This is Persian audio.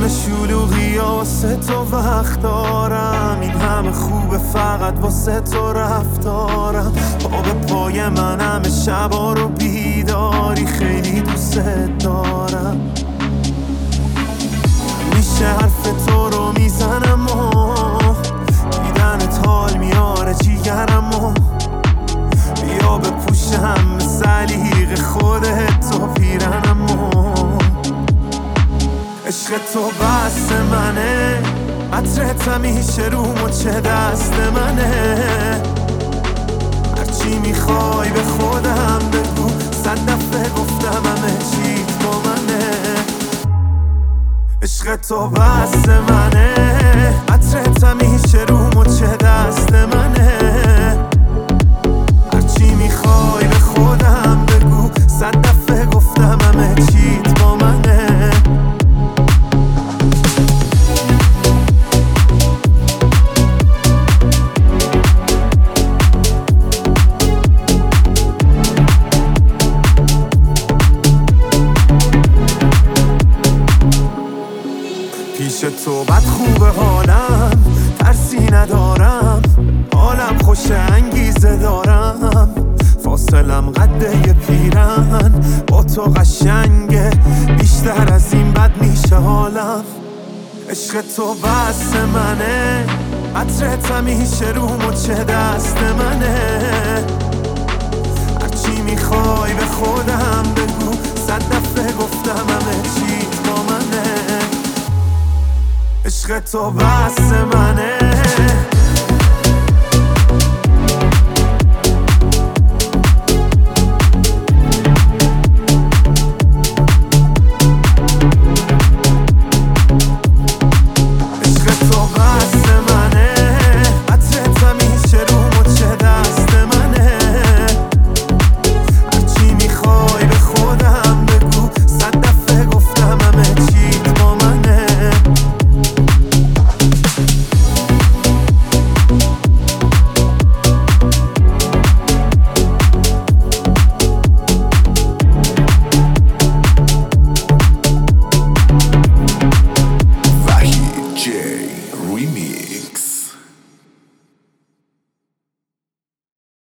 شلوغی واسه تو وقت دارم، این همه خوبه فقط واسه تو رفتارم. پا به پای من همه شبا رو بیداری، خیلی دوست دارم. میشه حرف تو رو میزنم و دیدنت حال میاره جیگرم، بیا بپوشم سلیق خودت و پیرنم. عشق تو بس منه، عطرت همیشه رو مچه دست منه. هرچی میخوای به خودم بگو، 100 دفعه گفتم همه چیت با منه. عشق تو بس منه، عطرت همیشه رو مچه دست منه. هرچی میخوای به خودم بگو، 100 دفعه گفتم همه چیت با منه. پیش تو بد خوبه حالم، ترسی ندارم، حالم خوش انگیزه دارم. فاصلم قده یه پیرن، با تو قشنگه، بیشتر از این بد میشه حالم. عشق تو بس منه، عطرت همیشه رو مچه دست منه. هرچی میخوای به خودم بگو، 100 دفعه گفتم همه چیت با منه. عشق تو بس منه.